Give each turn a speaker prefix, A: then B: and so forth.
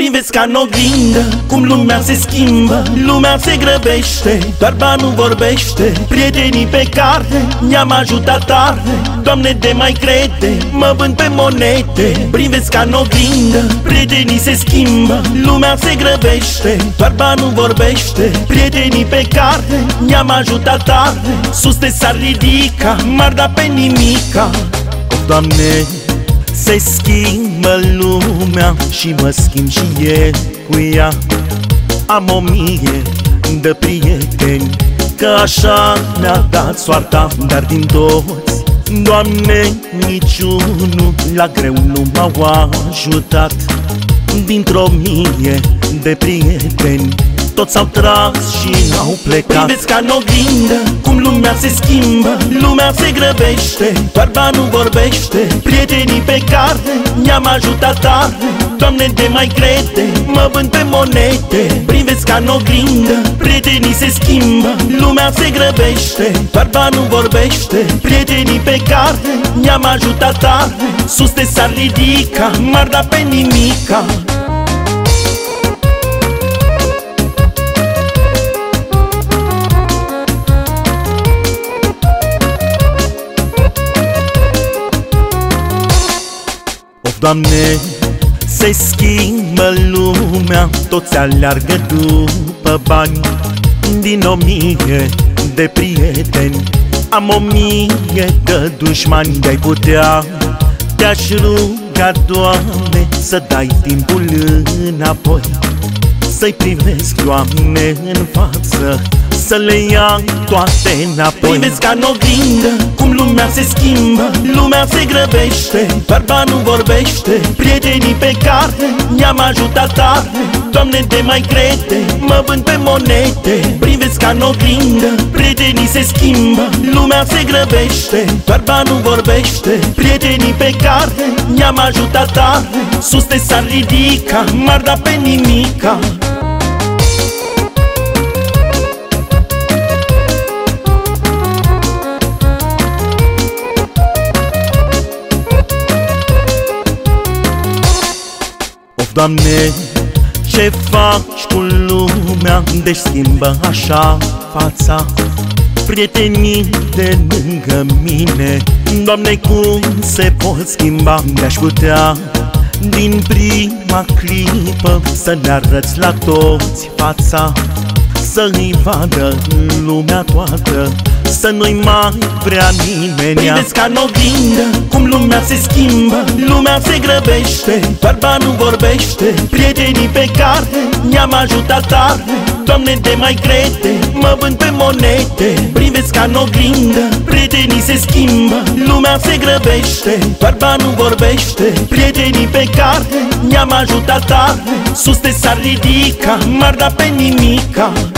A: Privesc ca în oglindă cum lumea se schimbă, lumea se grăbește, doar banul vorbește. Prietenii pe carte ne-am ajutat tare, Doamne, de mai crede, mă vând pe monede. Privesc ca în oglindă, prietenii se schimbă, lumea se grăbește, doar banul vorbește. Prietenii pe carte ne-am ajutat tare, sus de s-ar ridica, m-ar da pe nimica. Doamne, se schimbă lumea și mă schimb și eu cu ea. Am 1000 de prieteni, că așa mi-a dat soarta, dar din toți, Doamne, niciunul la greu nu m-au ajutat. Dintr-o 1000 de prieteni, toți s-au tras și au plecat. Privesc ca în oglindă cum lumea se schimbă, lumea se grăbește, doar banul vorbește. Prietenii pe carte ne-am ajutat tare, Doamne, de mai crede, mă vând pe monede. Privesc ca în oglindă, prietenii se schimbă, lumea se grăbește, doar banul vorbește. Prietenii pe carte ne-am ajutat tare, sus de s-ar ridica, m-ar da pe nimica. Doamne, se schimbă lumea, toți aleargă după bani. Din 1000 de prieteni, am 1000 de dușmani. De-ai putea, te-aș ruga, Doamne, să dai timpul înapoi, să-i privesc, Doamne, în față, să le ia toate înapoi. Privesc ca în oglindă cum lumea se schimbă, lumea se grăbește, doar banul vorbește. Prietenii pe carte ne-am ajutat tare, Doamne, de mai crede, mă vând pe monede. Privesc ca în oglindă, prietenii se schimbă, lumea se grăbește, doar banul vorbește. Prietenii pe carte ne-am ajutat tare, sus de s-ar ridica, m-ar da pe nimica. Doamne, ce faci cu lumea, de schimbă așa fața? Prietenii de lângă mine, Doamne, cum se pot schimba? De-aș putea din prima clipă să ne arăți la toți fața, să-i vadă lumea toată, să nu-i mai vrea nimeni. Privesc ca în oglindă cum lumea se schimbă, lumea se grăbește, doar banul vorbește. Prietenii pe carte ne-am ajutat tare, Doamne, de mai crede, mă vând pe monede. Privesc ca în oglindă, prietenii se schimbă, lumea se grăbește, doar banul vorbește. Prietenii pe carte ne-am ajutat tare, sus de s-ar ridica, m-ar da pe nimica.